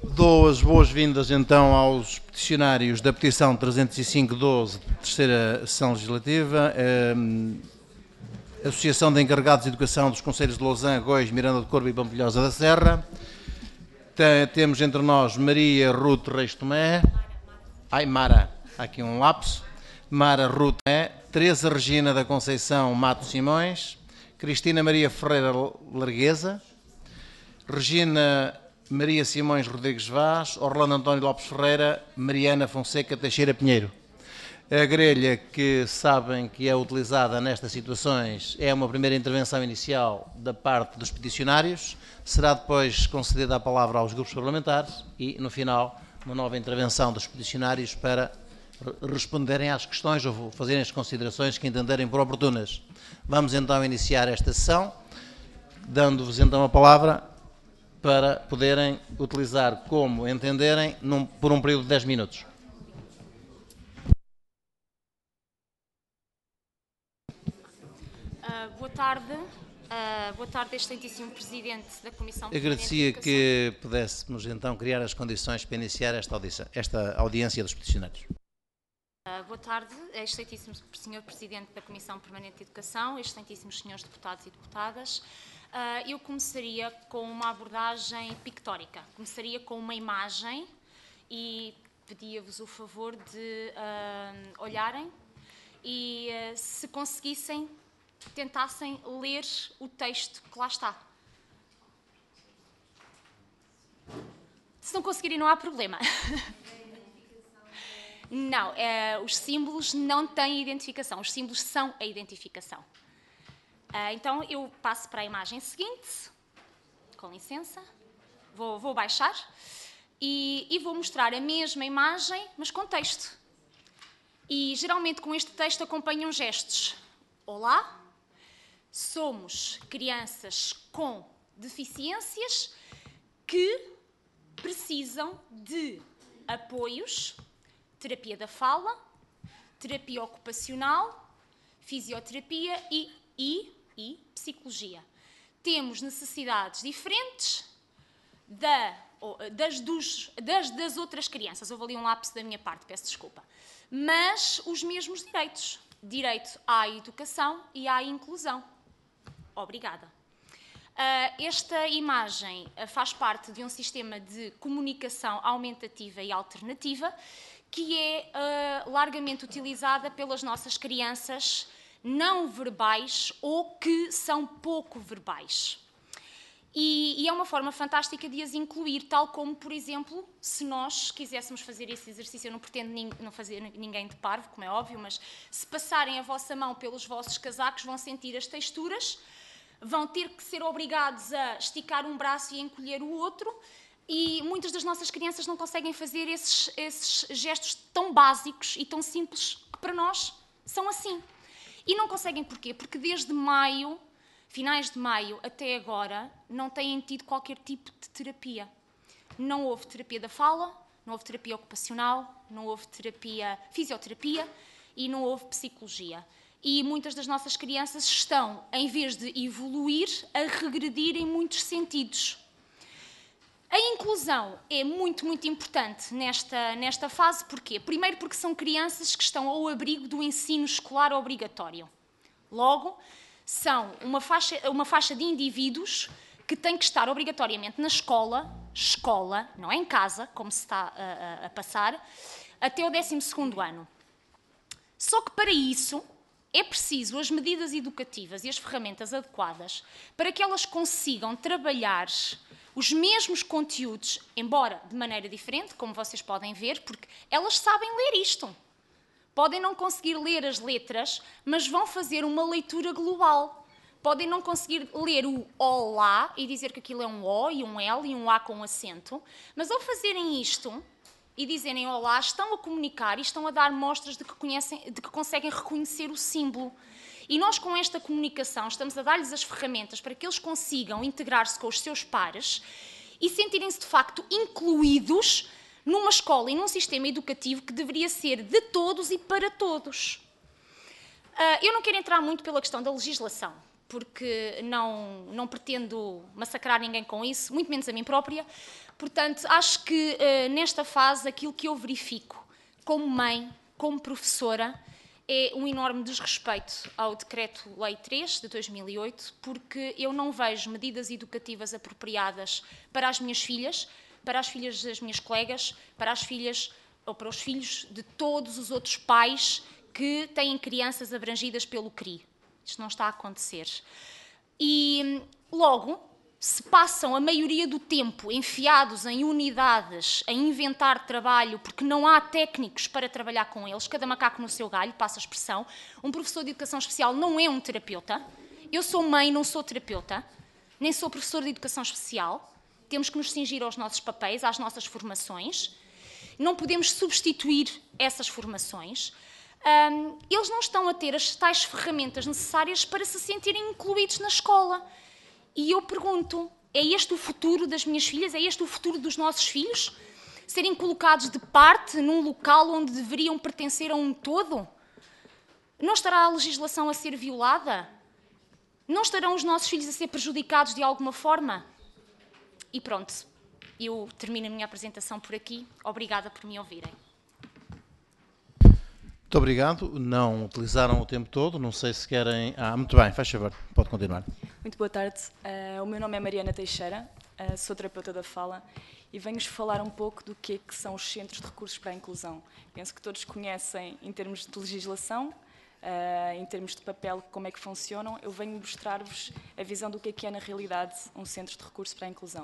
Dou as boas-vindas então aos peticionários da petição 305/12, terceira sessão legislativa, Associação de Encarregados de Educação dos Concelhos de Lousã, Góis, Miranda do Corvo e Pampilhosa da Serra. Temos entre nós Maria Ruth Reis Tomé, Mara, há aqui um lapso, Mara Ruth Tomé, Teresa Regina da Conceição Mato Simões, Cristina Maria Ferreira Largueza, Regina Maria Simões Rodrigues Vaz, Orlando António Lopes Ferreira, Mariana Fonseca Teixeira Pinheiro. A grelha que sabem que é utilizada nestas situações é uma primeira intervenção inicial da parte dos peticionários, será depois concedida a palavra aos grupos parlamentares e, no final, uma nova intervenção dos peticionários para responderem às questões ou fazerem as considerações que entenderem por oportunas. Vamos então iniciar esta sessão, dando-vos então a palavra para poderem utilizar como entenderem por um período de 10 minutos. Boa tarde. Boa tarde, excelentíssimo Presidente da Comissão Permanente Agradecia de Educação. que pudéssemos então criar as condições para iniciar esta audiência dos peticionários. Boa tarde, excelentíssimo Sr. Presidente da Comissão Permanente de Educação, excelentíssimos senhores deputados e deputadas. Eu começaria com uma abordagem pictórica. Começaria com uma imagem e pedia-vos o favor de olharem e, se conseguissem, tentassem ler o texto que lá está. Se não conseguirem, não há problema. Não, os símbolos não têm identificação, os símbolos são a identificação. Então, eu passo para a imagem seguinte, com licença, vou baixar, e vou mostrar a mesma imagem, mas com texto. E, geralmente, com este texto acompanham gestos. Olá, somos crianças com deficiências que precisam de apoios, terapia da fala, terapia ocupacional, fisioterapia e psicologia. Temos necessidades diferentes das outras crianças. Houve ali um lapso da minha parte, peço desculpa. Mas os mesmos direitos. Direito à educação e à inclusão. Obrigada. Esta imagem faz parte de um sistema de comunicação aumentativa e alternativa que é largamente utilizada pelas nossas crianças não verbais ou que são pouco verbais. E é uma forma fantástica de as incluir, tal como, por exemplo, se nós quiséssemos fazer esse exercício, eu não pretendo não fazer ninguém de parvo, como é óbvio, mas se passarem a vossa mão pelos vossos casacos, vão sentir as texturas, vão ter que ser obrigados a esticar um braço e encolher o outro, e muitas das nossas crianças não conseguem fazer esses gestos tão básicos e tão simples que para nós são assim. E não conseguem porquê? Porque desde maio, finais de maio até agora, não têm tido qualquer tipo de terapia. Não houve terapia da fala, não houve terapia ocupacional, não houve fisioterapia e não houve psicologia. E muitas das nossas crianças estão, em vez de evoluir, a regredir em muitos sentidos. A inclusão é muito, muito importante nesta fase. Porquê? Primeiro porque são crianças que estão ao abrigo do ensino escolar obrigatório. Logo, são uma faixa de indivíduos que têm que estar obrigatoriamente na escola, não é em casa, como se está a passar, até o 12º ano. Só que para isso é preciso as medidas educativas e as ferramentas adequadas para que elas consigam trabalhar os mesmos conteúdos, embora de maneira diferente, como vocês podem ver, porque elas sabem ler isto. Podem não conseguir ler as letras, mas vão fazer uma leitura global. Podem não conseguir ler o olá e dizer que aquilo é um O e um L e um A com acento, mas ao fazerem isto e dizerem olá, estão a comunicar e estão a dar mostras de que conseguem reconhecer o símbolo. E nós, com esta comunicação, estamos a dar-lhes as ferramentas para que eles consigam integrar-se com os seus pares e sentirem-se, de facto, incluídos numa escola e num sistema educativo que deveria ser de todos e para todos. Eu não quero entrar muito pela questão da legislação, porque não pretendo massacrar ninguém com isso, muito menos a mim própria. Portanto, acho que nesta fase aquilo que eu verifico como mãe, como professora, é um enorme desrespeito ao Decreto-Lei 3 de 2008, porque eu não vejo medidas educativas apropriadas para as minhas filhas, para as filhas das minhas colegas, para as filhas ou para os filhos de todos os outros pais que têm crianças abrangidas pelo CRI. Isto não está a acontecer. E logo, se passam a maioria do tempo enfiados em unidades, a inventar trabalho, porque não há técnicos para trabalhar com eles, cada macaco no seu galho, passa a expressão. Um professor de educação especial não é um terapeuta. Eu sou mãe, não sou terapeuta, nem sou professor de educação especial. Temos que nos cingir aos nossos papéis, às nossas formações. Não podemos substituir essas formações. Eles não estão a ter as tais ferramentas necessárias para se sentirem incluídos na escola. E eu pergunto, é este o futuro das minhas filhas? É este o futuro dos nossos filhos? Serem colocados de parte num local onde deveriam pertencer a um todo? Não estará a legislação a ser violada? Não estarão os nossos filhos a ser prejudicados de alguma forma? E pronto, eu termino a minha apresentação por aqui. Obrigada por me ouvirem. Muito obrigado. Não utilizaram o tempo todo, não sei se querem... muito bem, faz favor, pode continuar. Muito boa tarde. O meu nome é Mariana Teixeira, sou terapeuta da fala e venho-vos falar um pouco do que são os Centros de Recursos para a Inclusão. Penso que todos conhecem em termos de legislação, em termos de papel, como é que funcionam. Eu venho mostrar-vos a visão do que é na realidade um Centro de Recursos para a Inclusão.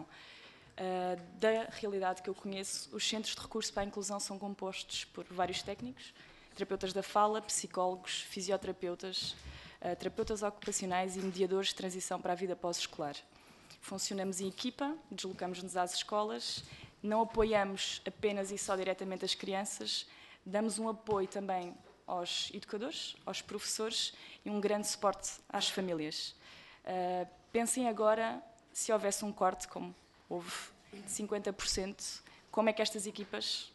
Da realidade que eu conheço, os Centros de Recursos para a Inclusão são compostos por vários técnicos, terapeutas da fala, psicólogos, fisioterapeutas, terapeutas ocupacionais e mediadores de transição para a vida pós-escolar. Funcionamos em equipa, deslocamos-nos às escolas, não apoiamos apenas e só diretamente as crianças, damos um apoio também aos educadores, aos professores e um grande suporte às famílias. Pensem agora, se houvesse um corte, como houve, de 50%, como é que estas equipas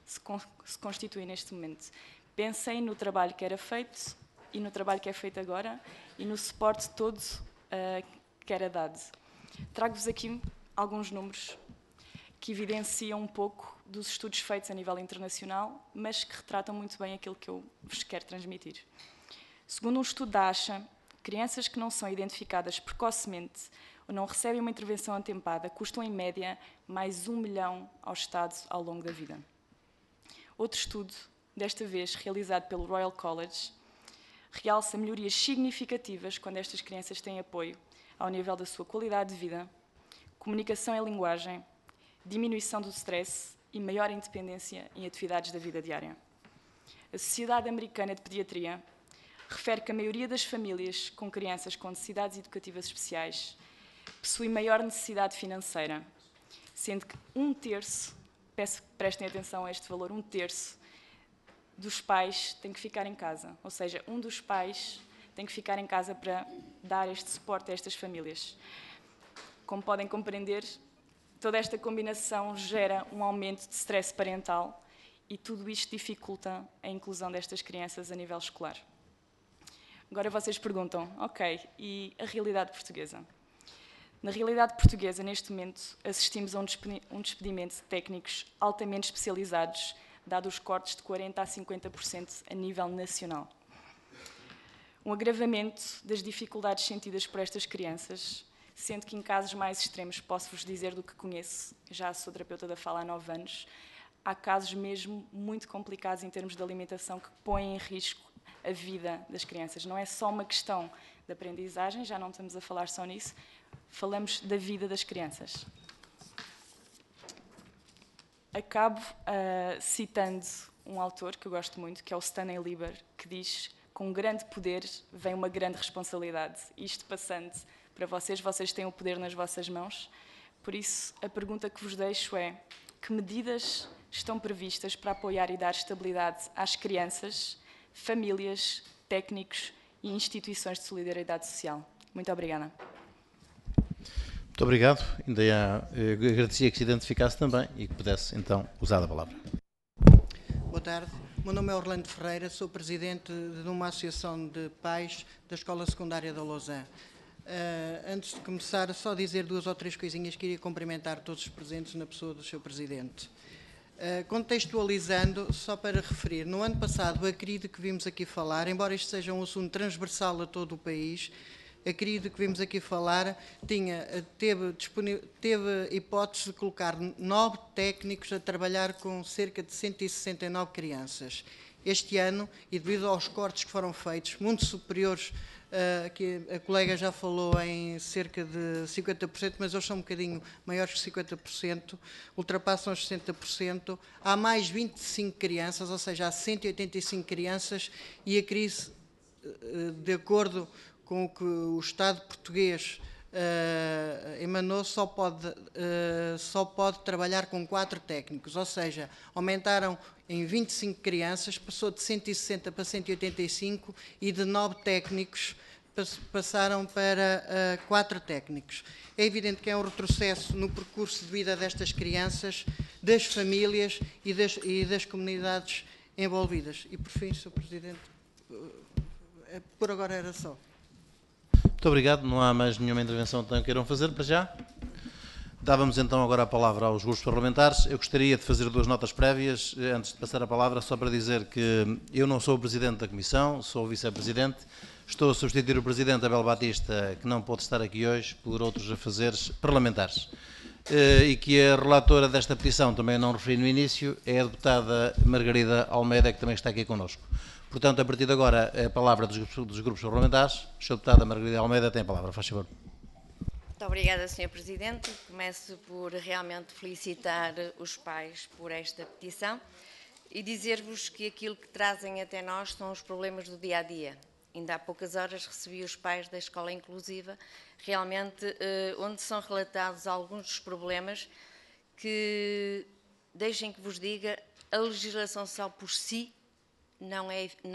se constituem neste momento? Pensem no trabalho que era feito e no trabalho que é feito agora e no suporte todo que era dado. Trago-vos aqui alguns números que evidenciam um pouco dos estudos feitos a nível internacional, mas que retratam muito bem aquilo que eu vos quero transmitir. Segundo um estudo da ASHA, crianças que não são identificadas precocemente ou não recebem uma intervenção atempada custam, em média, mais 1 milhão ao Estado ao longo da vida. Outro estudo, desta vez realizado pelo Royal College, realça melhorias significativas quando estas crianças têm apoio ao nível da sua qualidade de vida, comunicação em linguagem, diminuição do stress e maior independência em atividades da vida diária. A Sociedade Americana de Pediatria refere que a maioria das famílias com crianças com necessidades educativas especiais possui maior necessidade financeira, sendo que 1/3, peço que prestem atenção a este valor, 1/3 dos pais tem que ficar em casa. Ou seja, um dos pais tem que ficar em casa para dar este suporte a estas famílias. Como podem compreender, toda esta combinação gera um aumento de stress parental e tudo isto dificulta a inclusão destas crianças a nível escolar. Agora vocês perguntam, ok, e a realidade portuguesa? Na realidade portuguesa, neste momento, assistimos a um despedimento de técnicos altamente especializados, dado os cortes de 40% a 50% a nível nacional. Um agravamento das dificuldades sentidas por estas crianças, sendo que em casos mais extremos, posso-vos dizer do que conheço, já sou terapeuta da fala há 9 anos, há casos mesmo muito complicados em termos de alimentação que põem em risco a vida das crianças. Não é só uma questão de aprendizagem, já não estamos a falar só nisso, falamos da vida das crianças. Acabo citando um autor que eu gosto muito, que é o Stanley Lieber, que diz: com grande poder vem uma grande responsabilidade. Isto passando para vocês, vocês têm o poder nas vossas mãos. Por isso, a pergunta que vos deixo é: que medidas estão previstas para apoiar e dar estabilidade às crianças, famílias, técnicos e instituições de solidariedade social? Muito obrigada. Muito obrigado. Ainda agradecia que se identificasse também e que pudesse, então, usar a palavra. Boa tarde. O meu nome é Orlando Ferreira, sou presidente de uma associação de pais da Escola Secundária da Lausanne. Antes de começar, só dizer 2 ou 3 coisinhas. Queria cumprimentar todos os presentes na pessoa do Sr. Presidente. Contextualizando, só para referir, no ano passado, a CRID que vimos aqui falar, embora isto seja um assunto transversal a todo o país, a CRID que vimos aqui falar teve hipótese de colocar 9 técnicos a trabalhar com cerca de 169 crianças. Este ano, e devido aos cortes que foram feitos, muito superiores, que a colega já falou em cerca de 50%, mas eles são um bocadinho maiores que 50%, ultrapassam os 60%, há mais 25 crianças, ou seja, há 185 crianças, e a crise, de acordo com o que o Estado português emanou, só pode trabalhar com 4 técnicos, ou seja, aumentaram em 25 crianças, passou de 160 para 185 e de 9 técnicos passaram para 4 técnicos. É evidente que é um retrocesso no percurso de vida destas crianças, das famílias e das comunidades envolvidas. E por fim, Sr. Presidente, por agora era só. Muito obrigado. Não há mais nenhuma intervenção que queiram fazer para já. Dávamos então agora a palavra aos grupos parlamentares. Eu gostaria de fazer 2 notas prévias, antes de passar a palavra, só para dizer que eu não sou o Presidente da Comissão, sou o Vice-Presidente. Estou a substituir o Presidente Abel Batista, que não pode estar aqui hoje, por outros afazeres parlamentares. E que a relatora desta petição, também não referi no início, é a deputada Margarida Almeida, que também está aqui connosco. Portanto, a partir de agora, a palavra dos grupos parlamentares. A Sra. Deputada Margarida Almeida tem a palavra. Faz favor. Muito obrigada, Sr. Presidente. Começo por realmente felicitar os pais por esta petição e dizer-vos que aquilo que trazem até nós são os problemas do dia-a-dia. Ainda há poucas horas recebi os pais da Escola Inclusiva, realmente onde são relatados alguns dos problemas que, deixem que vos diga, a legislação só por si não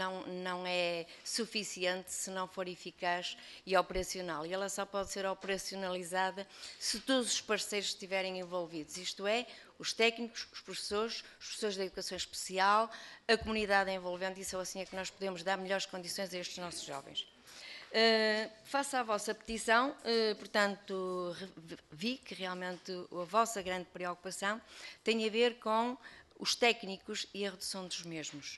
é suficiente se não for eficaz e operacional. E ela só pode ser operacionalizada se todos os parceiros estiverem envolvidos, isto é, os técnicos, os professores da educação especial, a comunidade envolvente, e só assim é que nós podemos dar melhores condições a estes nossos jovens. Face à vossa petição, portanto, vi que realmente a vossa grande preocupação tem a ver com os técnicos e a redução dos mesmos.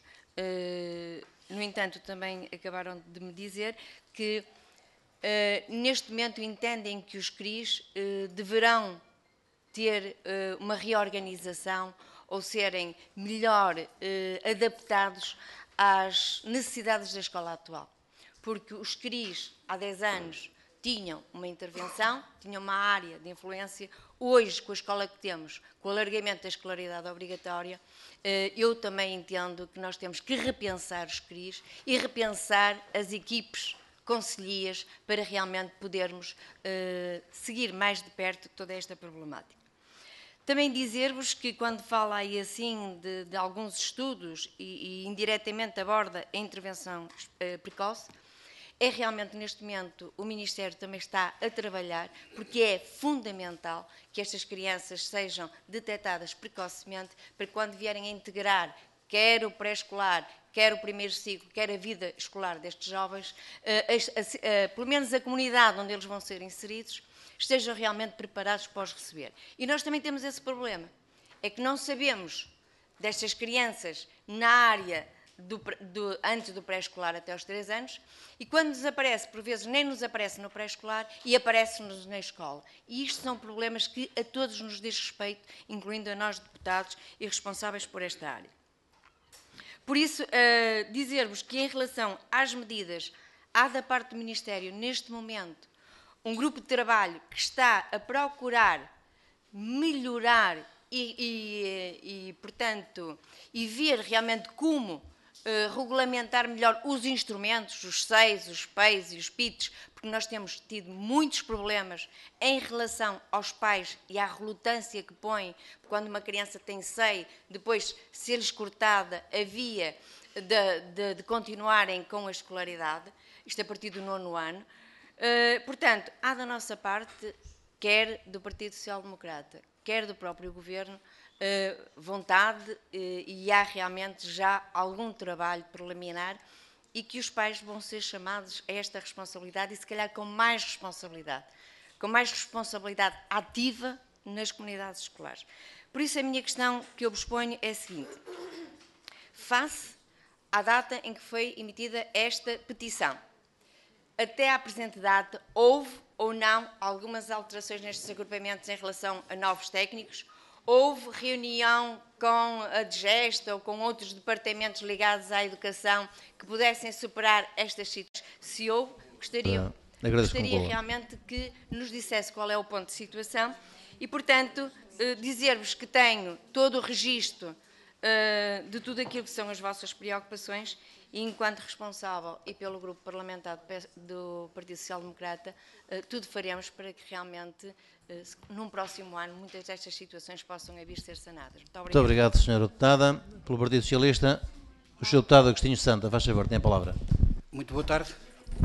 No entanto, também acabaram de me dizer que neste momento entendem que os CRIs deverão ter uma reorganização ou serem melhor adaptados às necessidades da escola atual. Porque os CRIs, há 10 anos, tinham uma intervenção, tinham uma área de influência. Hoje, com a escola que temos, com o alargamento da escolaridade obrigatória, eu também entendo que nós temos que repensar os CRIs e repensar as equipes conselhias para realmente podermos seguir mais de perto toda esta problemática. Também dizer-vos que quando fala aí assim de alguns estudos e indiretamente aborda a intervenção precoce, é realmente neste momento o Ministério também está a trabalhar, porque é fundamental que estas crianças sejam detectadas precocemente para que quando vierem a integrar quer o pré-escolar, quer o primeiro ciclo, quer a vida escolar destes jovens, pelo menos a comunidade onde eles vão ser inseridos, estejam realmente preparados para os receber. E nós também temos esse problema, é que não sabemos destas crianças na área antes do pré-escolar até aos 3 anos, e quando nos aparece, por vezes nem nos aparece no pré-escolar e aparece-nos na escola. E isto são problemas que a todos nos diz respeito, incluindo a nós deputados e responsáveis por esta área. Por isso, dizer-vos que em relação às medidas, há da parte do Ministério, neste momento, um grupo de trabalho que está a procurar melhorar portanto, e ver realmente como regulamentar melhor os instrumentos, os SEIs, os PEIs e os PITs, porque nós temos tido muitos problemas em relação aos pais e à relutância que põem quando uma criança tem SEI, depois ser-lhes cortada a via de continuarem com a escolaridade, isto a partir do 9º ano. Portanto, há da nossa parte, quer do Partido Social Democrata, quer do próprio Governo, vontade e há realmente já algum trabalho preliminar e que os pais vão ser chamados a esta responsabilidade e, se calhar, com mais responsabilidade ativa nas comunidades escolares. Por isso, a minha questão que eu vos ponho é a seguinte: face à data em que foi emitida esta petição, até à presente data, houve ou não algumas alterações nestes agrupamentos em relação a novos técnicos? Houve reunião com a DGEST ou com outros departamentos ligados à educação que pudessem superar estas situações? Se houve, gostaria realmente que nos dissesse qual é o ponto de situação e, portanto, dizer-vos que tenho todo o registro de tudo aquilo que são as vossas preocupações e, enquanto responsável e pelo grupo parlamentar do Partido Social Democrata, tudo faremos para que realmente, num próximo ano, muitas destas situações possam vir a ser sanadas. Muito obrigado, Sra. Deputada. Pelo Partido Socialista, o Sr. Deputado Agostinho Santa, faz favor, tem a palavra. Muito boa tarde.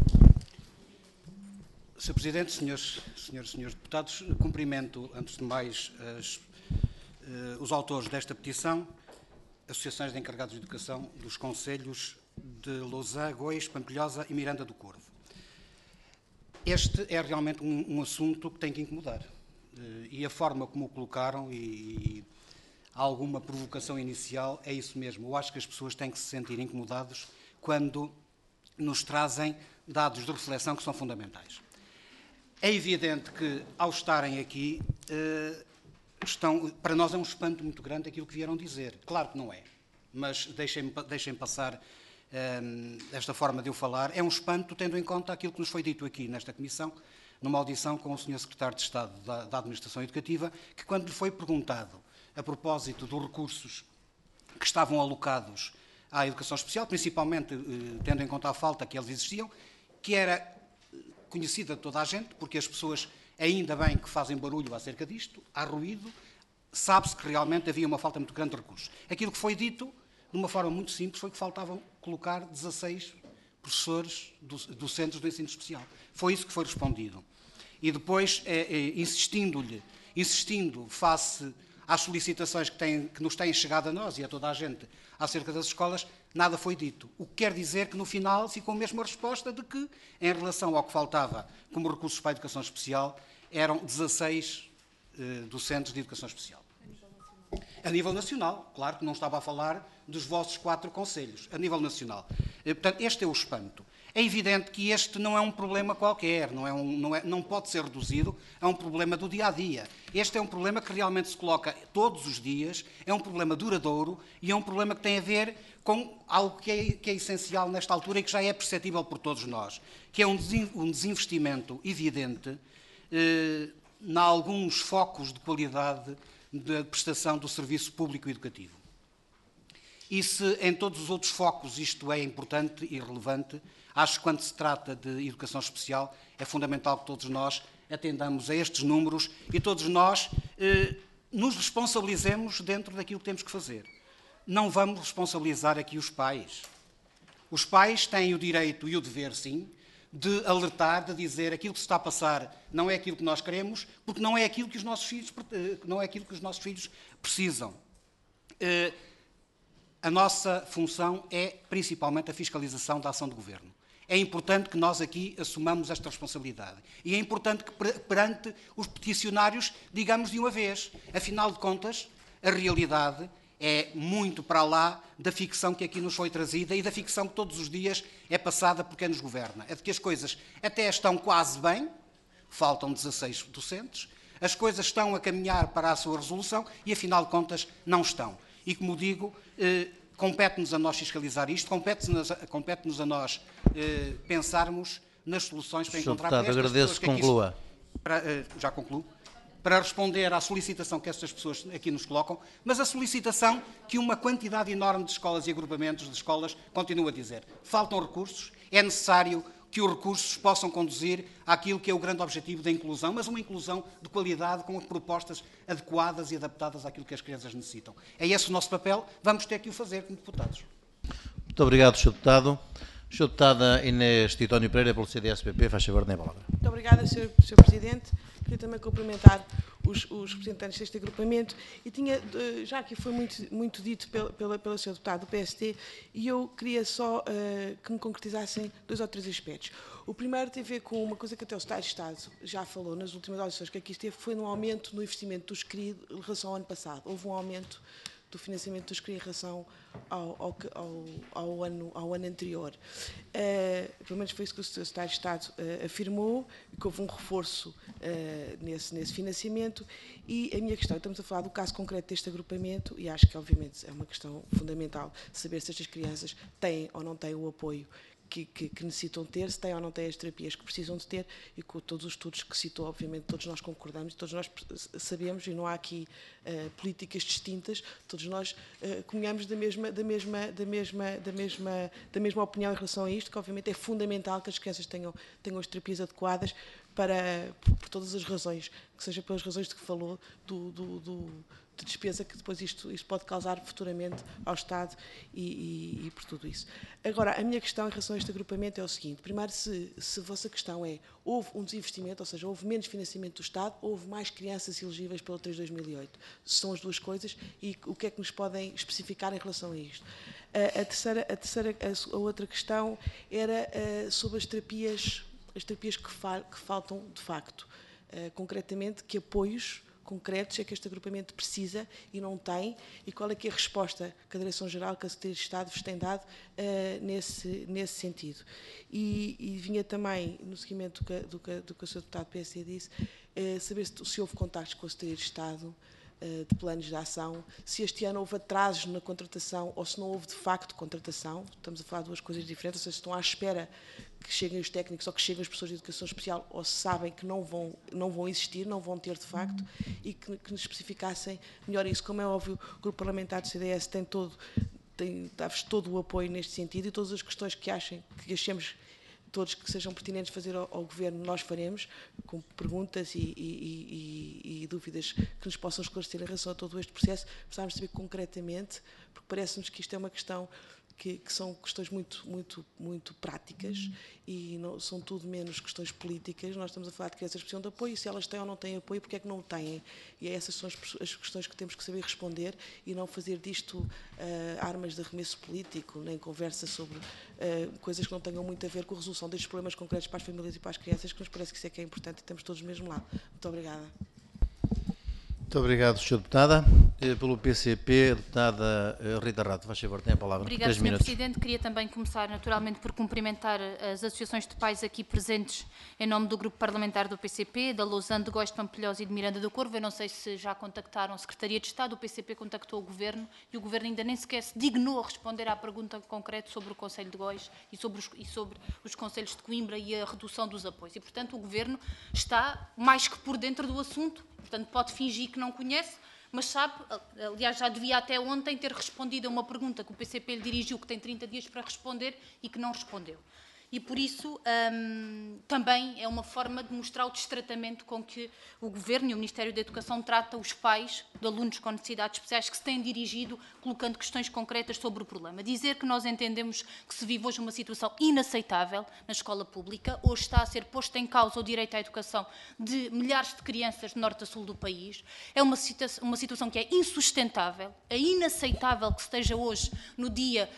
Sr. Presidente, senhores deputados, cumprimento, antes de mais, os autores desta petição, associações de encarregados de educação dos concelhos de Lousã, Góis, Pampilhosa e Miranda do Corvo. Este é realmente um assunto que tem que incomodar. E a forma como o colocaram e alguma provocação inicial é isso mesmo. Eu acho que as pessoas têm que se sentir incomodados quando nos trazem dados de reflexão que são fundamentais. É evidente que, ao estarem aqui, para nós é um espanto muito grande aquilo que vieram dizer. Claro que não é, mas deixem passar esta forma de eu falar. É um espanto tendo em conta aquilo que nos foi dito aqui nesta Comissão, numa audição com o Sr. Secretário de Estado da Administração Educativa, que quando lhe foi perguntado a propósito dos recursos que estavam alocados à educação especial, principalmente tendo em conta a falta que eles existiam, que era conhecida de toda a gente, porque as pessoas, ainda bem que fazem barulho acerca disto, há ruído, sabe-se que realmente havia uma falta muito grande de recursos. Aquilo que foi dito, de uma forma muito simples, foi que faltavam colocar 16 professores docentes do ensino especial. Foi isso que foi respondido. E depois, insistindo face às solicitações que nos têm chegado a nós e a toda a gente acerca das escolas, nada foi dito. O que quer dizer que, no final, ficou mesmo a resposta de que, em relação ao que faltava como recursos para a educação especial, eram 16 docentes de educação especial. A nível nacional, claro que não estava a falar dos vossos 4 concelhos, a nível nacional. Portanto, este é o espanto. É evidente que este não é um problema qualquer, não pode ser reduzido a um problema do dia-a-dia. Este é um problema que realmente se coloca todos os dias, é um problema duradouro e é um problema que tem a ver com algo que é essencial nesta altura e que já é perceptível por todos nós, que é um desinvestimento evidente em alguns focos de qualidade da prestação do serviço público educativo. E se em todos os outros focos isto é importante e relevante, acho que quando se trata de educação especial é fundamental que todos nós atendamos a estes números e todos nós nos responsabilizemos dentro daquilo que temos que fazer. Não vamos responsabilizar aqui os pais. Os pais têm o direito e o dever, sim, de alertar, de dizer aquilo que se está a passar não é aquilo que nós queremos, porque não é aquilo que os nossos filhos precisam. A nossa função é principalmente a fiscalização da ação do Governo. É importante que nós aqui assumamos esta responsabilidade. E é importante que perante os peticionários digamos de uma vez, afinal de contas, a realidade é muito para lá da ficção que aqui nos foi trazida e da ficção que todos os dias é passada por quem nos governa. É de que as coisas até estão quase bem, faltam 16 docentes, as coisas estão a caminhar para a sua resolução e, afinal de contas, não estão. E, como digo, compete-nos a nós fiscalizar isto, compete-nos a nós pensarmos nas soluções para encontrar para estas agradeço, pessoas que conclua. Já concluo. Para responder à solicitação que estas pessoas aqui nos colocam, mas a solicitação que uma quantidade enorme de escolas e agrupamentos de escolas continua a dizer. Faltam recursos, é necessário que os recursos possam conduzir àquilo que é o grande objetivo da inclusão, mas uma inclusão de qualidade com propostas adequadas e adaptadas àquilo que as crianças necessitam. É esse o nosso papel, vamos ter que o fazer como deputados. Muito obrigado, Sr. Deputado. Sra. Deputada Inês Titónio Pereira, pelo CDS-PP, faz favor, tem a palavra. Muito obrigada, Sr. Presidente. Queria também cumprimentar os representantes deste agrupamento e tinha, já que foi muito dito pela Sra. Deputada do PSD, e eu queria só que me concretizassem 2 ou 3 aspectos. O primeiro tem a ver com uma coisa que até o Secretário de Estado já falou nas últimas audições que aqui esteve, foi no aumento no investimento dos CRI em relação ao ano passado. Houve um aumento do financiamento dos CRI em relação ao ano anterior. Pelo menos foi isso que o Secretário de Estado afirmou, que houve um reforço nesse financiamento. E a minha questão, estamos a falar do caso concreto deste agrupamento, e acho que, obviamente, é uma questão fundamental saber se estas crianças têm ou não têm o apoio que necessitam ter, se têm ou não têm as terapias que precisam de ter, e com todos os estudos que citou, obviamente, todos nós concordamos, todos nós sabemos, e não há aqui políticas distintas, todos nós comunhamos da mesma opinião em relação a isto, que obviamente é fundamental que as crianças tenham as terapias adequadas por todas as razões, que seja pelas razões de que falou de despesa que depois isto pode causar futuramente ao Estado e por tudo isso. Agora, a minha questão em relação a este agrupamento é o seguinte: primeiro, se a vossa questão é, houve um desinvestimento, ou seja, houve menos financiamento do Estado, houve mais crianças elegíveis pelo 3 de 2008. São as duas coisas, e o que é que nos podem especificar em relação a isto? A outra questão era sobre as terapias que faltam de facto. Concretamente, que apoios concretos é que este agrupamento precisa e não tem, e qual é que é a resposta que a Direção-Geral, que a Secretaria de Estado vos tem dado nesse sentido. E vinha também, no seguimento do que o Sr. Deputado do PSD disse, saber se houve contactos com a Secretaria de Estado de planos de ação, se este ano houve atrasos na contratação ou se não houve de facto contratação. Estamos a falar de duas coisas diferentes, ou seja, se estão à espera que cheguem os técnicos ou que cheguem as pessoas de educação especial, ou se sabem que não vão existir, não vão ter de facto, e que nos especificassem melhor isso. Como é óbvio, o Grupo Parlamentar do CDS dá-vos todo o apoio neste sentido, e todas as questões que achemos todos que sejam pertinentes fazer ao Governo, nós faremos, com perguntas e dúvidas que nos possam esclarecer em relação a todo este processo. Precisamos saber concretamente, porque parece-nos que isto é uma questão que são questões muito práticas e não, são tudo menos questões políticas. Nós estamos a falar de crianças que precisam de apoio, e se elas têm ou não têm apoio, porque é que não o têm? E essas são as questões que temos que saber responder, e não fazer disto armas de arremesso político, nem conversa sobre coisas que não tenham muito a ver com a resolução destes problemas concretos para as famílias e para as crianças, que nos parece que isso é que é importante, e estamos todos do mesmo lado. Muito obrigada. Muito obrigado, Sra. Deputada. Pelo PCP, a deputada Rita Rato, faz favor, tem a palavra. Obrigada, Sr. Presidente. Queria também começar, naturalmente, por cumprimentar as associações de pais aqui presentes em nome do Grupo Parlamentar do PCP, da Lausanne, de Góis, de Pampilhosa e de Miranda do Corvo. Eu não sei se já contactaram a Secretaria de Estado, o PCP contactou o Governo, e o Governo ainda nem sequer se dignou a responder à pergunta concreta sobre o Conselho de Góis e sobre os Conselhos de Coimbra e a redução dos apoios. E, portanto, o Governo está mais que por dentro do assunto. Portanto, pode fingir que não conhece, mas sabe, aliás, já devia até ontem ter respondido a uma pergunta que o PCP lhe dirigiu, que tem 30 dias para responder e que não respondeu. E, por isso, também é uma forma de mostrar o destratamento com que o Governo e o Ministério da Educação trata os pais de alunos com necessidades especiais que se têm dirigido, colocando questões concretas sobre o problema. Dizer que nós entendemos que se vive hoje uma situação inaceitável na escola pública, hoje está a ser posto em causa o direito à educação de milhares de crianças de norte a sul do país, é uma situação que é insustentável, é inaceitável que esteja hoje no dia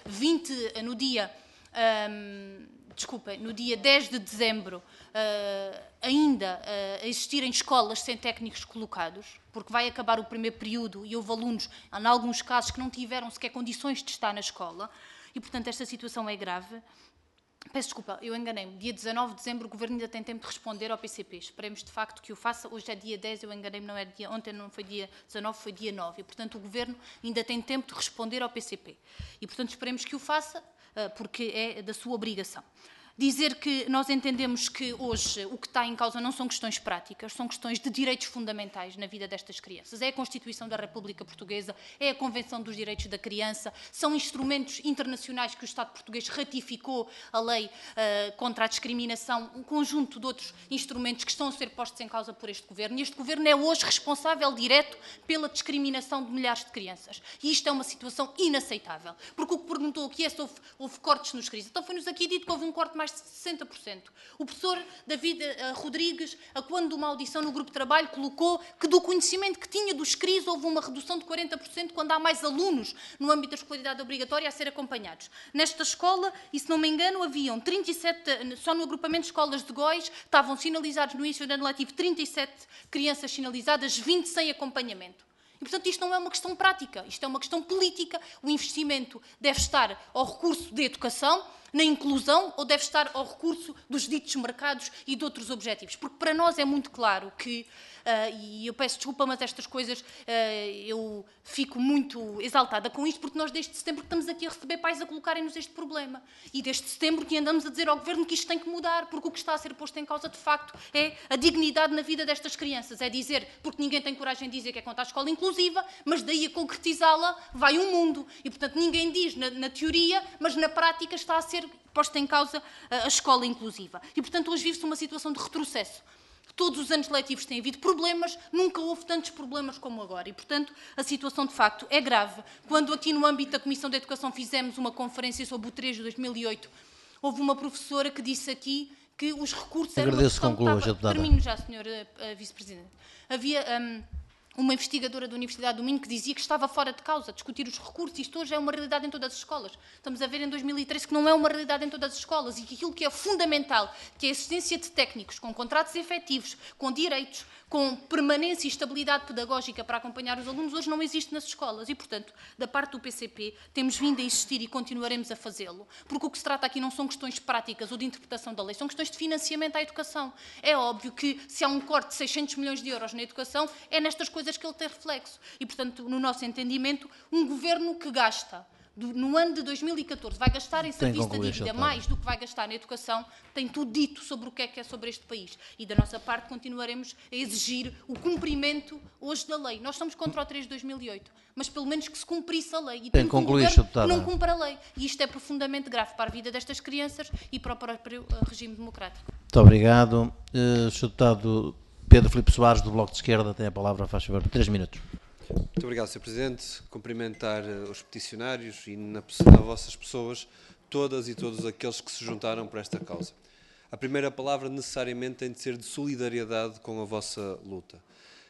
10 de dezembro, ainda a existirem escolas sem técnicos colocados, porque vai acabar o primeiro período e houve alunos, em alguns casos, que não tiveram sequer condições de estar na escola, e, portanto, esta situação é grave. Peço desculpa, eu enganei-me. Dia 19 de dezembro o Governo ainda tem tempo de responder ao PCP. Esperemos, de facto, que o faça. Hoje é dia 10, eu enganei-me, não é dia... Ontem não foi dia 19, foi dia 9. E, portanto, o Governo ainda tem tempo de responder ao PCP. E, portanto, esperemos que o faça, porque é da sua obrigação. Dizer que nós entendemos que hoje o que está em causa não são questões práticas, são questões de direitos fundamentais na vida destas crianças. É a Constituição da República Portuguesa, é a Convenção dos Direitos da Criança, são instrumentos internacionais que o Estado português ratificou, a lei contra a discriminação, um conjunto de outros instrumentos que estão a ser postos em causa por este Governo. E este Governo é hoje responsável direto pela discriminação de milhares de crianças. E isto é uma situação inaceitável. Porque o que perguntou aqui é se houve cortes nos CRIs. Então foi-nos aqui dito que houve um corte mais de 60%. O professor David Rodrigues, quando uma audição no grupo de trabalho, colocou que do conhecimento que tinha dos CRIs houve uma redução de 40% quando há mais alunos no âmbito da escolaridade obrigatória a ser acompanhados. Nesta escola, e se não me engano, haviam 37, só no agrupamento de escolas de Góis, estavam sinalizados no início do ano letivo 37 crianças sinalizadas, 20 sem acompanhamento. E, portanto, isto não é uma questão prática, isto é uma questão política. O investimento deve estar ao recurso da educação, na inclusão, ou deve estar ao recurso dos ditos mercados e de outros objetivos. Porque para nós é muito claro que, e eu peço desculpa, mas estas coisas, eu fico muito exaltada com isto, porque nós desde setembro estamos aqui a receber pais a colocarem-nos este problema. E desde setembro que andamos a dizer ao Governo que isto tem que mudar, porque o que está a ser posto em causa, de facto, é a dignidade na vida destas crianças. É dizer, porque ninguém tem coragem de dizer que é contra a escola inclusiva, mas daí a concretizá-la vai um mundo. E, portanto, ninguém diz na teoria, mas na prática está a ser posta em causa a escola inclusiva. E, portanto, hoje vive-se uma situação de retrocesso. Todos os anos letivos têm havido problemas, nunca houve tantos problemas como agora. E, portanto, a situação, de facto, é grave. Quando aqui no âmbito da Comissão de Educação fizemos uma conferência sobre o 3 de 2008, houve uma professora que disse aqui que os recursos... Agradeço, conclua, deputada. Termino já, Sra. Vice-Presidente. Havia... uma investigadora da Universidade do Minho que dizia que estava fora de causa discutir os recursos. Isto hoje é uma realidade em todas as escolas. Estamos a ver em 2013 que não é uma realidade em todas as escolas e que aquilo que é fundamental, que é a existência de técnicos com contratos efetivos, com direitos, com permanência e estabilidade pedagógica para acompanhar os alunos, hoje não existe nas escolas. E, portanto, da parte do PCP, temos vindo a existir e continuaremos a fazê-lo. Porque o que se trata aqui não são questões práticas ou de interpretação da lei, são questões de financiamento à educação. É óbvio que se há um corte de 600 milhões de euros na educação, é nestas coisas que ele tem reflexo. E, portanto, no nosso entendimento, um governo que gasta, no ano de 2014, vai gastar em serviço da dívida mais do que vai gastar na educação, tem tudo dito sobre o que é sobre este país. E, da nossa parte, continuaremos a exigir o cumprimento hoje da lei. Nós somos contra o 3 de 2008, mas pelo menos que se cumprisse a lei. E temos um governo que não cumpre a lei. E isto é profundamente grave para a vida destas crianças e para o próprio regime democrático. Muito obrigado. Sr. Deputado Pedro Filipe Soares, do Bloco de Esquerda, tem a palavra, faz favor, por 3 minutos. Muito obrigado, Sr. Presidente. Cumprimentar os peticionários e, na vossas pessoas, todas e todos aqueles que se juntaram por esta causa. A primeira palavra necessariamente tem de ser de solidariedade com a vossa luta.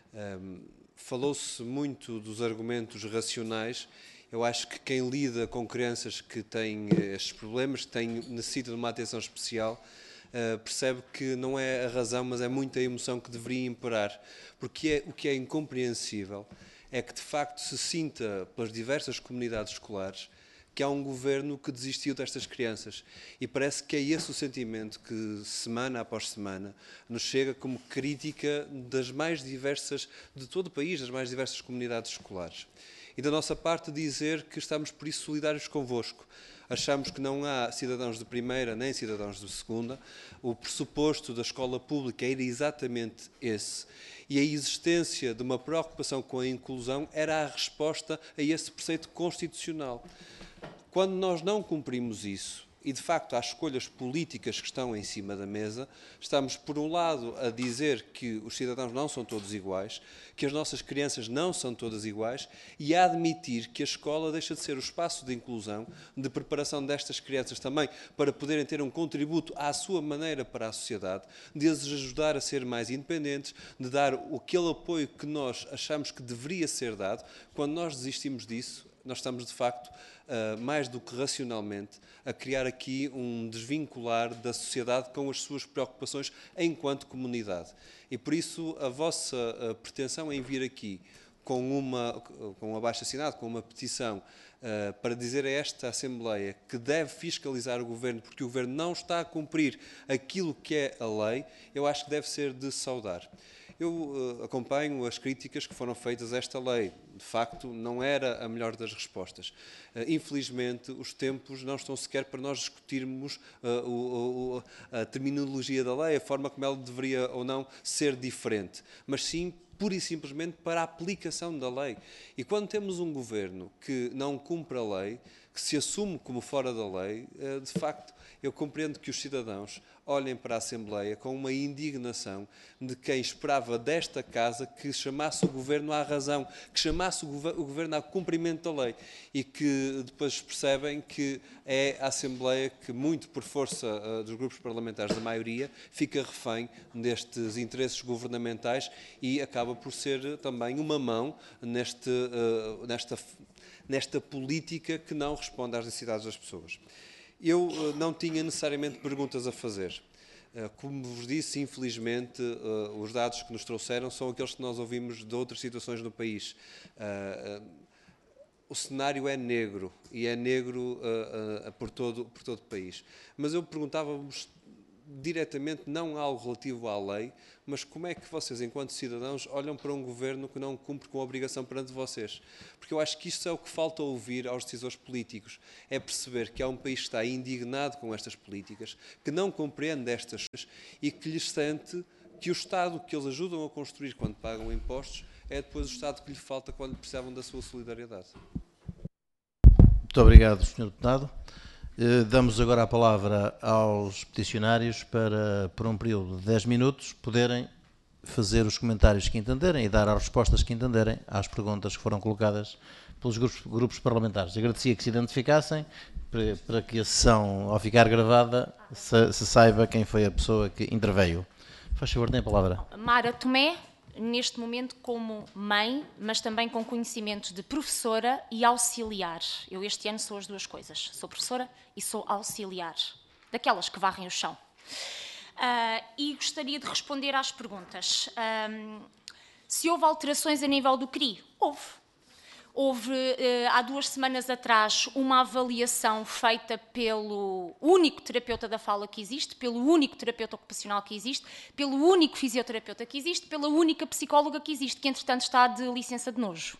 Falou-se muito dos argumentos racionais. Eu acho que quem lida com crianças que têm estes problemas, que necessitam de uma atenção especial, percebe que não é a razão, mas é muita emoção que deveria imperar. Porque o que é incompreensível é que, de facto, se sinta pelas diversas comunidades escolares que há um governo que desistiu destas crianças. E parece que é esse o sentimento que, semana após semana, nos chega como crítica das mais diversas, de todo o país, das mais diversas comunidades escolares. E da nossa parte dizer que estamos por isso solidários convosco. Achamos que não há cidadãos de primeira nem cidadãos de segunda. O pressuposto da escola pública era exatamente esse. E a existência de uma preocupação com a inclusão era a resposta a esse preceito constitucional. Quando nós não cumprimos isso, e de facto há escolhas políticas que estão em cima da mesa, estamos por um lado a dizer que os cidadãos não são todos iguais, que as nossas crianças não são todas iguais e a admitir que a escola deixa de ser o espaço de inclusão, de preparação destas crianças também para poderem ter um contributo à sua maneira para a sociedade, de as ajudar a ser mais independentes, de dar aquele apoio que nós achamos que deveria ser dado. Quando nós desistimos disso, nós estamos, de facto, mais do que racionalmente, a criar aqui um desvincular da sociedade com as suas preocupações enquanto comunidade. E, por isso, a vossa pretensão em vir aqui com um abaixo-assinado, com uma petição, para dizer a esta Assembleia que deve fiscalizar o Governo porque o Governo não está a cumprir aquilo que é a lei, eu acho que deve ser de saudar. Eu acompanho as críticas que foram feitas a esta lei, De facto, não era a melhor das respostas. Infelizmente, os tempos não estão sequer para nós discutirmos a terminologia da lei, a forma como ela deveria ou não ser diferente, mas sim pura e simplesmente para a aplicação da lei. E quando temos um governo que não cumpre a lei, que se assume como fora da lei, de facto, eu compreendo que os cidadãos olhem para a Assembleia com uma indignação de quem esperava desta Casa que chamasse o Governo à razão, que chamasse o Governo ao cumprimento da lei e que depois percebem que é a Assembleia que, muito por força dos grupos parlamentares da maioria, fica refém destes interesses governamentais e acaba por ser também uma mão nesta política que não responde às necessidades das pessoas. Eu não tinha necessariamente perguntas a fazer. Como vos disse, infelizmente, os dados que nos trouxeram são aqueles que nós ouvimos de outras situações no país. O cenário é negro, e é negro por todo o país. Mas eu perguntava-vos diretamente, não algo relativo à lei, mas como é que vocês, enquanto cidadãos, olham para um governo que não cumpre com a obrigação perante vocês? Porque eu acho que isto é o que falta ouvir aos decisores políticos, é perceber que há um país que está indignado com estas políticas, que não compreende estas coisas e que lhes sente que o Estado que eles ajudam a construir quando pagam impostos é depois o Estado que lhe falta quando precisam da sua solidariedade. Muito obrigado, Sr. Deputado. Damos agora a palavra aos peticionários para, por um período de 10 minutos, poderem fazer os comentários que entenderem e dar as respostas que entenderem às perguntas que foram colocadas pelos grupos parlamentares. Agradecia que se identificassem para que a sessão, ao ficar gravada, se saiba quem foi a pessoa que interveio. Faz favor, tem a palavra. Mara Tomé, neste momento como mãe, mas também com conhecimentos de professora e auxiliar. Eu este ano sou as duas coisas. Sou professora e sou auxiliar, daquelas que varrem o chão. E gostaria de responder às perguntas. Se houve alterações a nível do CRI? Houve, há 2 semanas atrás, uma avaliação feita pelo único terapeuta da fala que existe, pelo único terapeuta ocupacional que existe, pelo único fisioterapeuta que existe, pela única psicóloga que existe, que entretanto está de licença de nojo.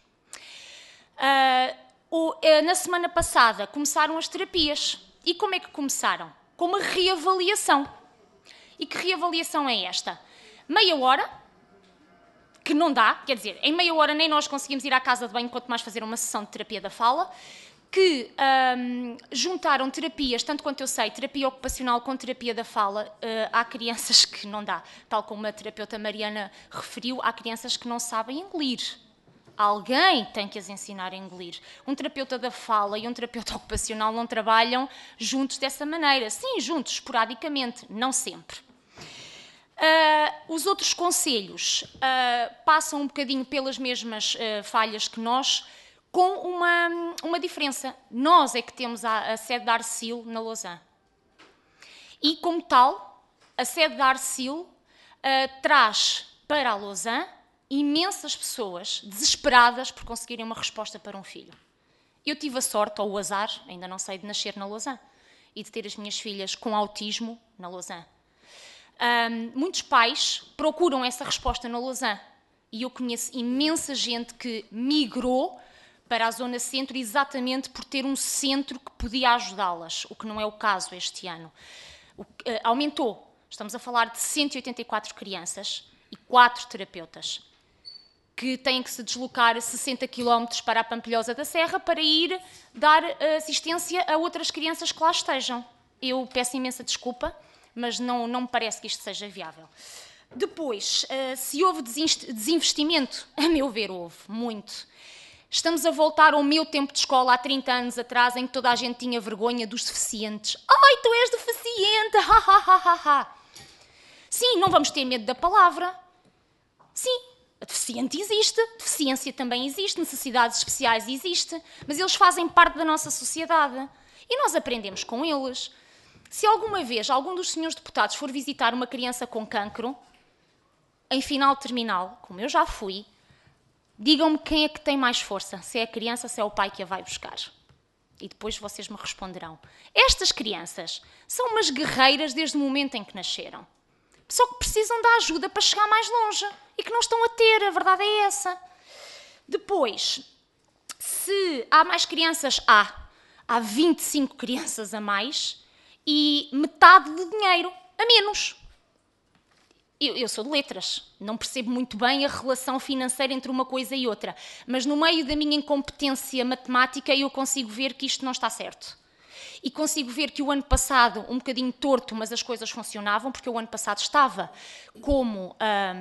Na semana passada começaram as terapias. E como é que começaram? Com uma reavaliação. E que reavaliação é esta? Meia hora, que não dá, quer dizer, em meia hora nem nós conseguimos ir à casa de banho, quanto mais fazer uma sessão de terapia da fala, que juntaram terapias, tanto quanto eu sei, terapia ocupacional com terapia da fala. Há crianças que não dá, tal como a terapeuta Mariana referiu, há crianças que não sabem engolir. Alguém tem que as ensinar a engolir. Um terapeuta da fala e um terapeuta ocupacional não trabalham juntos dessa maneira. Sim, juntos, esporadicamente, não sempre. Os outros conselhos passam um bocadinho pelas mesmas falhas que nós, com uma diferença. Nós é que temos a sede da Arcil na Lausanne. E, como tal, a sede da Arcil traz para a Lausanne imensas pessoas desesperadas por conseguirem uma resposta para um filho. Eu tive a sorte, ou o azar, ainda não sei, de nascer na Lausanne e de ter as minhas filhas com autismo na Lausanne. Muitos pais procuram essa resposta na Lausanne e eu conheço imensa gente que migrou para a zona centro exatamente por ter um centro que podia ajudá-las, o que não é o caso este ano. Aumentou, estamos a falar de 184 crianças e 4 terapeutas que têm que se deslocar 60 km para a Pampilhosa da Serra para ir dar assistência a outras crianças que lá estejam. Eu peço imensa desculpa, mas não me parece que isto seja viável. Depois, se houve desinvestimento, a meu ver houve, muito. Estamos a voltar ao meu tempo de escola, há 30 anos atrás, em que toda a gente tinha vergonha dos deficientes. Ai, tu és deficiente! Ha, ha, ha, ha, ha. Sim, não vamos ter medo da palavra. Sim, a deficiente existe, deficiência também existe, necessidades especiais existe, mas eles fazem parte da nossa sociedade e nós aprendemos com eles. Se alguma vez algum dos senhores deputados for visitar uma criança com cancro, em final terminal, como eu já fui, digam-me quem é que tem mais força, se é a criança, se é o pai que a vai buscar. E depois vocês me responderão. Estas crianças são umas guerreiras desde o momento em que nasceram. Só que precisam da ajuda para chegar mais longe e que não estão a ter, a verdade é essa. Depois, se há mais crianças, há 25 crianças a mais e metade de dinheiro a menos. Eu sou de letras, não percebo muito bem a relação financeira entre uma coisa e outra, mas no meio da minha incompetência matemática eu consigo ver que isto não está certo. E consigo ver que o ano passado, um bocadinho torto, mas as coisas funcionavam, porque o ano passado estava como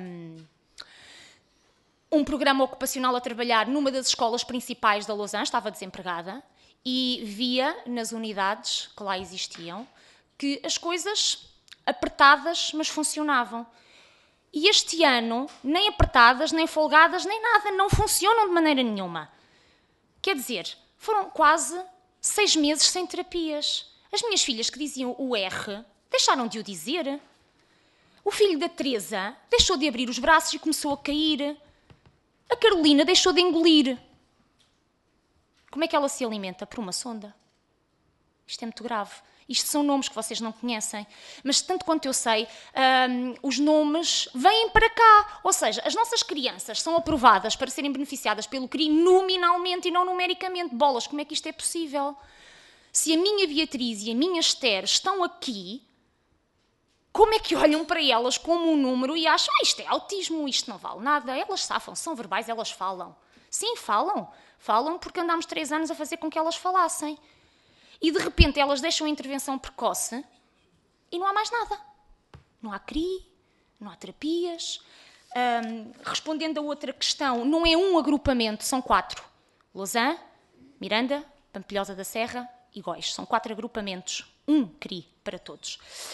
um programa ocupacional a trabalhar numa das escolas principais da Lausanne, estava desempregada, e via nas unidades que lá existiam que as coisas apertadas, mas funcionavam. E este ano, nem apertadas, nem folgadas, nem nada, não funcionam de maneira nenhuma. Quer dizer, foram quase 6 meses sem terapias. As minhas filhas que diziam o R, deixaram de o dizer. O filho da Teresa deixou de abrir os braços e começou a cair. A Carolina deixou de engolir. Como é que ela se alimenta? Por uma sonda. Isto é muito grave. Isto são nomes que vocês não conhecem. Mas, tanto quanto eu sei, os nomes vêm para cá. Ou seja, as nossas crianças são aprovadas para serem beneficiadas pelo CRI nominalmente e não numericamente. Bolas, como é que isto é possível? Se a minha Beatriz e a minha Esther estão aqui, como é que olham para elas como um número e acham isto é autismo, isto não vale nada? Elas safam, são verbais, elas falam. Sim, falam. Falam porque andámos 3 anos a fazer com que elas falassem. E de repente elas deixam a intervenção precoce e não há mais nada. Não há CRI, não há terapias. Respondendo a outra questão, não é um agrupamento, são 4. Lausanne, Miranda, Pampilhosa da Serra e Góis. São 4 agrupamentos. Um CRI para todos.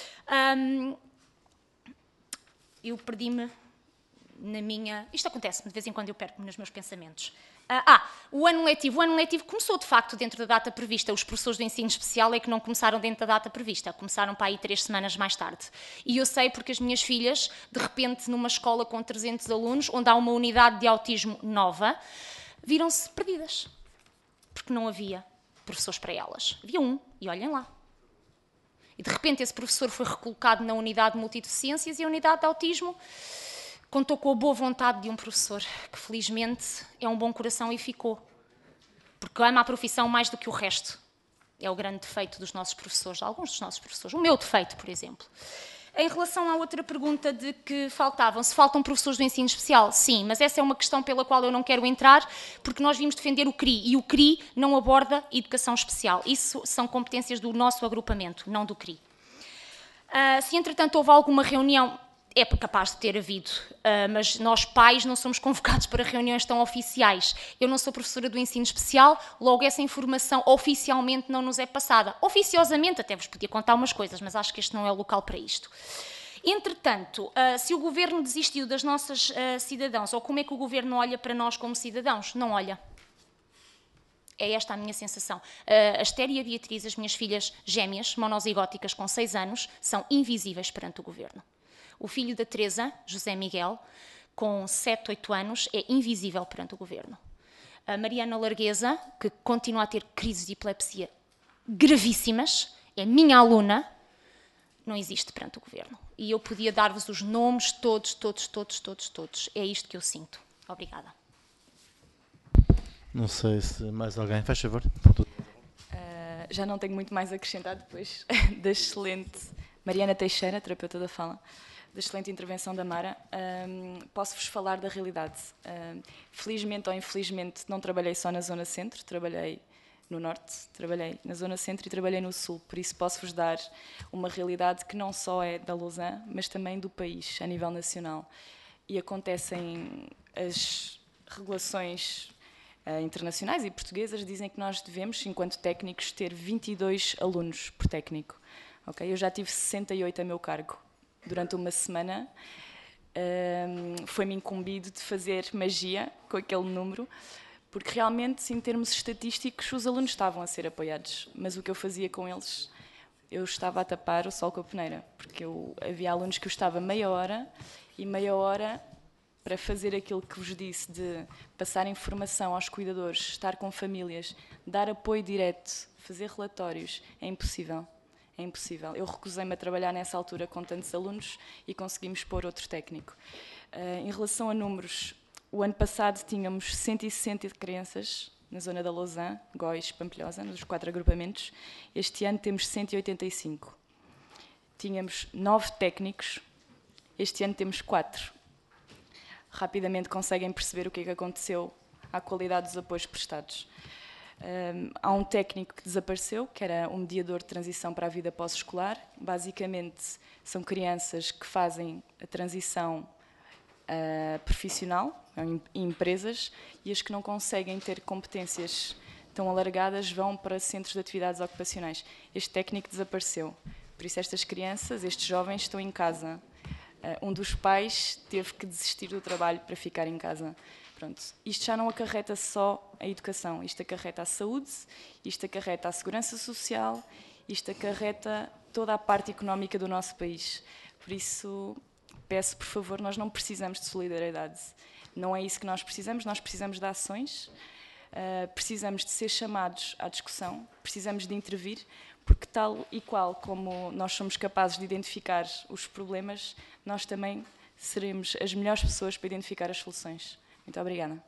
Eu perdi-me na minha... Isto acontece-me, de vez em quando eu perco-me nos meus pensamentos. O ano letivo. O ano letivo começou, de facto, dentro da data prevista. Os professores do ensino especial é que não começaram dentro da data prevista. Começaram para aí 3 semanas mais tarde. E eu sei porque as minhas filhas, de repente, numa escola com 300 alunos, onde há uma unidade de autismo nova, viram-se perdidas. Porque não havia professores para elas. Havia um, e olhem lá. E, de repente, esse professor foi recolocado na unidade de multideficiências e a unidade de autismo contou com a boa vontade de um professor, que felizmente é um bom coração e ficou. Porque ama a profissão mais do que o resto. É o grande defeito dos nossos professores, de alguns dos nossos professores. O meu defeito, por exemplo. Em relação à outra pergunta de que faltavam, se faltam professores do ensino especial, sim, mas essa é uma questão pela qual eu não quero entrar, porque nós vimos defender o CRI, e o CRI não aborda educação especial. Isso são competências do nosso agrupamento, não do CRI. Se, entretanto, houve alguma reunião... É capaz de ter havido, mas nós pais não somos convocados para reuniões tão oficiais. Eu não sou professora do ensino especial, logo essa informação oficialmente não nos é passada. Oficiosamente até vos podia contar umas coisas, mas acho que este não é o local para isto. Entretanto, se o Governo desistiu das nossas cidadãos, ou como é que o Governo olha para nós como cidadãos? Não olha. É esta a minha sensação. A Esther e a Beatriz, as minhas filhas gêmeas, monozigóticas com 6 anos, são invisíveis perante o Governo. O filho da Teresa, José Miguel, com 7, 8 anos, é invisível perante o Governo. A Mariana Largueza, que continua a ter crises de epilepsia gravíssimas, é minha aluna, não existe perante o Governo. E eu podia dar-vos os nomes todos. É isto que eu sinto. Obrigada. Não sei se mais alguém... Faz favor. Já não tenho muito mais a acrescentar depois da excelente Mariana Teixeira, terapeuta da fala, da excelente intervenção da Mara. Posso-vos falar da realidade. Felizmente ou infelizmente não trabalhei só na Zona Centro, trabalhei no Norte, trabalhei na Zona Centro e trabalhei no Sul, por isso posso-vos dar uma realidade que não só é da Lausanne, mas também do país, a nível nacional. E acontecem as regulações internacionais e portuguesas, dizem que nós devemos, enquanto técnicos, ter 22 alunos por técnico. Okay? Eu já tive 68 a meu cargo. Durante uma semana foi-me incumbido de fazer magia com aquele número, porque realmente, em termos estatísticos, os alunos estavam a ser apoiados, mas o que eu fazia com eles, eu estava a tapar o sol com a peneira, porque havia alunos que eu estava meia hora para fazer aquilo que vos disse, de passar informação aos cuidadores, estar com famílias, dar apoio direto, fazer relatórios, é impossível. É impossível. Eu recusei-me a trabalhar nessa altura com tantos alunos e conseguimos pôr outro técnico. Em relação a números, o ano passado tínhamos 160 crianças na zona da Lausanne, Góis, Pampilhosa, nos 4 agrupamentos. Este ano temos 185. Tínhamos 9 técnicos, este ano temos 4. Rapidamente conseguem perceber o que é que aconteceu à qualidade dos apoios prestados. Há um técnico que desapareceu, que era um mediador de transição para a vida pós-escolar. Basicamente, são crianças que fazem a transição profissional em empresas, e as que não conseguem ter competências tão alargadas vão para centros de atividades ocupacionais. Este técnico desapareceu. Por isso, estas crianças, estes jovens, estão em casa. Um dos pais teve que desistir do trabalho para ficar em casa. Pronto. Isto já não acarreta só a educação, isto acarreta a saúde, isto acarreta a segurança social, isto acarreta toda a parte económica do nosso país. Por isso, peço, por favor, nós não precisamos de solidariedade. Não é isso que nós precisamos de ações, precisamos de ser chamados à discussão, precisamos de intervir, porque tal e qual como nós somos capazes de identificar os problemas, nós também seremos as melhores pessoas para identificar as soluções. Muito obrigada.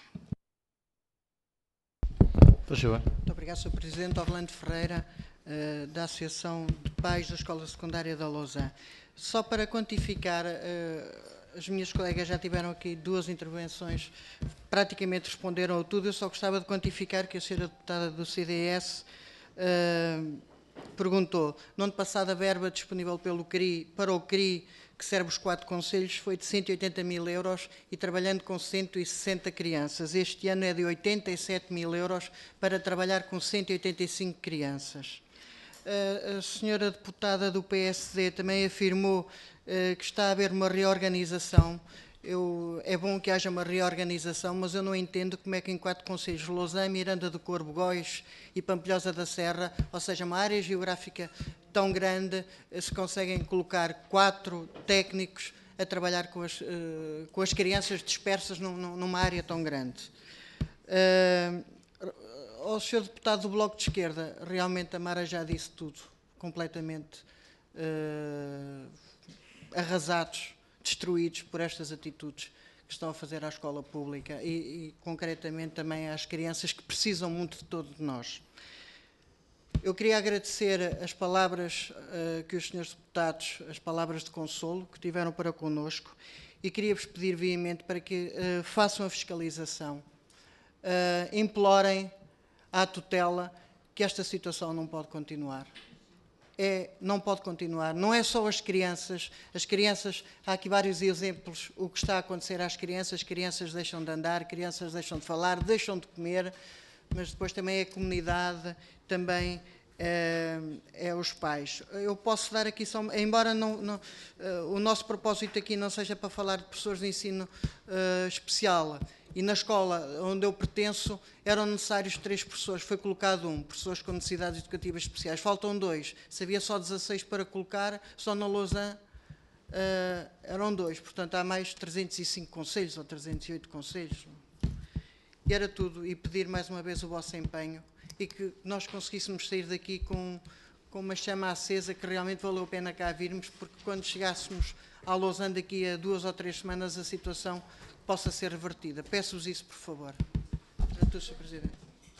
Muito obrigado, Sr. Presidente. Orlando Ferreira, da Associação de Pais da Escola Secundária da Lausanne. Só para quantificar, as minhas colegas já tiveram aqui 2 intervenções, praticamente responderam a tudo. Eu só gostava de quantificar que a senhora deputada do CDS perguntou, no ano passado a verba disponível pelo CRI, para o CRI, que serve os 4 concelhos, foi de 180 mil euros e trabalhando com 160 crianças. Este ano é de 87 mil euros para trabalhar com 185 crianças. A senhora deputada do PSD também afirmou que está a haver uma reorganização. É bom que haja uma reorganização, mas eu não entendo como é que em 4 concelhos, Lausanne, Miranda do Corvo, Góis e Pampilhosa da Serra, ou seja, uma área geográfica tão grande, se conseguem colocar 4 técnicos a trabalhar com as crianças dispersas numa área tão grande. Ao senhor deputado do Bloco de Esquerda, realmente a Mara já disse tudo, completamente arrasados, destruídos por estas atitudes que estão a fazer à escola pública e concretamente também às crianças que precisam muito de todos nós. Eu queria agradecer as palavras que os senhores deputados, as palavras de consolo que tiveram para connosco, e queria-vos pedir veemente para que façam a fiscalização, implorem à tutela que esta situação não pode continuar. Não pode continuar. Não é só as crianças, há aqui vários exemplos, o que está a acontecer às crianças deixam de andar, crianças deixam de falar, deixam de comer, mas depois também é a comunidade, também é os pais. Eu posso dar aqui só, embora o nosso propósito aqui não seja para falar de professores de ensino especial, e na escola onde eu pertenço eram necessários 3 professores, foi colocado 1, professores com necessidades educativas especiais, faltam 2, se havia só 16 para colocar, só na Lausanne eram 2, portanto há mais 305 concelhos ou 308 concelhos. E era tudo, e pedir mais uma vez o vosso empenho e que nós conseguíssemos sair daqui com uma chama acesa, que realmente valeu a pena cá virmos, porque quando chegássemos à Lausanne daqui a 2 ou 3 semanas a situação possa ser revertida. Peço-vos isso, por favor. É tudo, Sr. Presidente.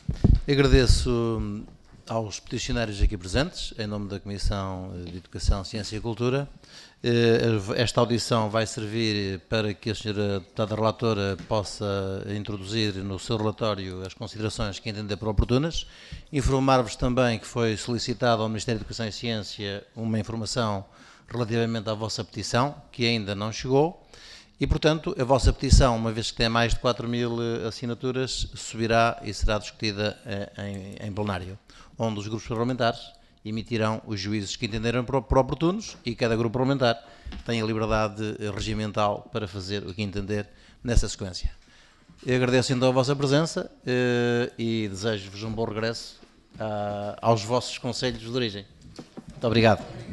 Agradeço aos peticionários aqui presentes, em nome da Comissão de Educação, Ciência e Cultura. Esta audição vai servir para que a senhora deputada relatora possa introduzir no seu relatório as considerações que entender por oportunas. Informar-vos também que foi solicitado ao Ministério da Educação e Ciência uma informação relativamente à vossa petição, que ainda não chegou. E, portanto, a vossa petição, uma vez que tem mais de 4.000 assinaturas, subirá e será discutida em plenário, onde os grupos parlamentares emitirão os juízos que entenderem por oportunos e cada grupo parlamentar tem a liberdade regimental para fazer o que entender nessa sequência. Eu agradeço então a vossa presença e desejo-vos um bom regresso aos vossos concelhos de origem. Muito obrigado.